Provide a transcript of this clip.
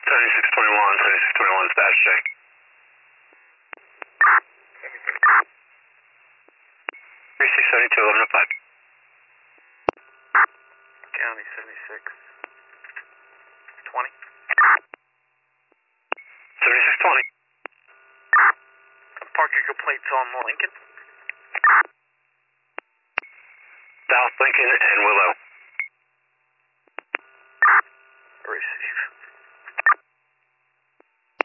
7621, dispatch check. 3672, 1105. County 7620. 7620. Park your complaints on Lincoln. South Lincoln and Willow.